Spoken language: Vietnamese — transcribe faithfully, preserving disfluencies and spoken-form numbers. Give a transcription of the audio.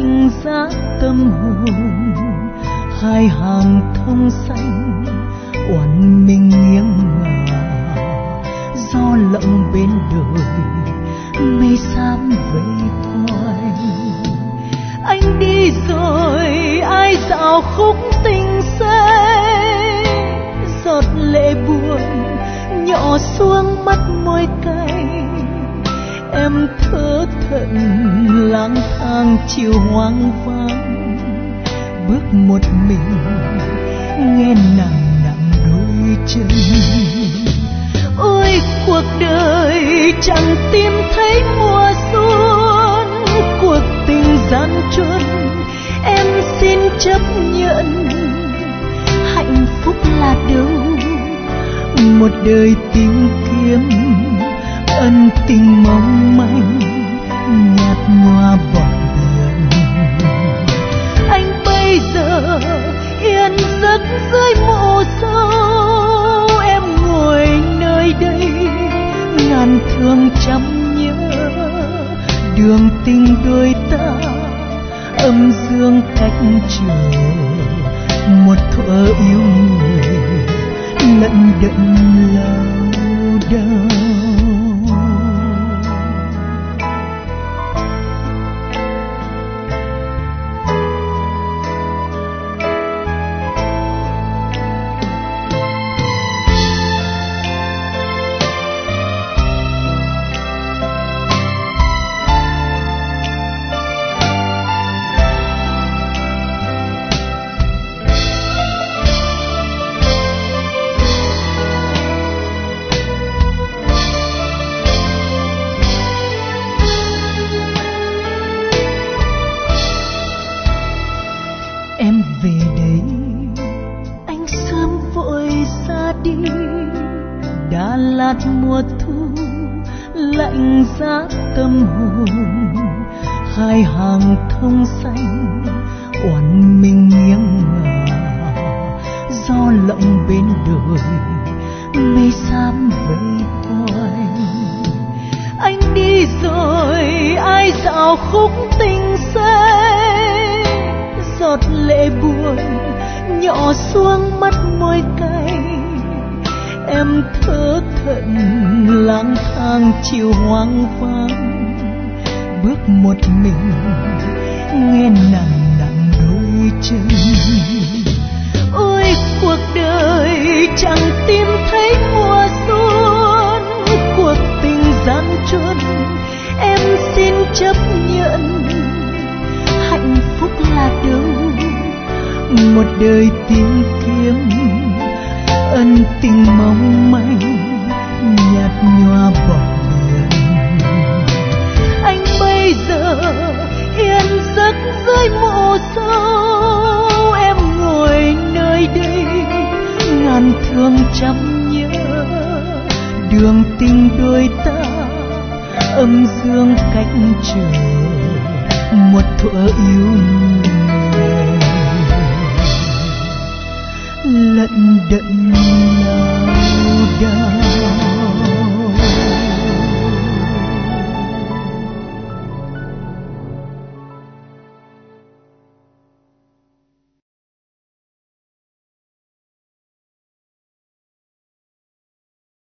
lạnh giá tâm hồn. Hai hàng thông xanh oằn mình nghiêng ngả, gió lộng bên đời mây xám vây quanh. Anh đi rồi ai dạo khúc tình say, giọt lệ buồn nhỏ xuống mắt môi cay. Em thở thẫn lang thang chiều hoang vắng, bước một mình nghe nặng nặng đôi chân. Ôi cuộc đời chẳng tìm thấy mùa xuân, cuộc tình gian truân em xin chấp nhận. Hạnh phúc là đâu một đời tìm kiếm, ân tình mong manh nhạt nhòa bỏ biển. Anh bây giờ yên giấc dưới mộ sâu, em ngồi nơi đây ngàn thương trăm nhớ. Đường tình đôi ta âm dương cách trở, một thuở yêu người lận đận lâu đau. Em về đây anh sớm vội ra đi, Đà Lạt mùa thu lạnh giá tâm hồn. Hai hàng thông xanh oằn mình nghiêng ngả, gió lộng bên đời mây xám vây quanh. Anh đi rồi ai dạo khúc tình say, giọt lệ buồn nhỏ xuống mắt môi cay. Em thở thẫn lang thang chiều hoang vắng, bước một mình nghe nặng nặng đôi chân. Ôi cuộc đời chẳng tìm thấy mùa xuân, cuộc tình gian truân em xin chấp nhận. Hạnh phúc là đâu một đời tìm kiếm, ân tình mong manh nhạt nhòa bỏ biển. Anh bây giờ yên giấc dưới mộ sâu, em ngồi nơi đây ngàn thương trăm nhớ. Đường tình đôi ta âm dương cách trở, một thuở yêu người lận đận lao đao.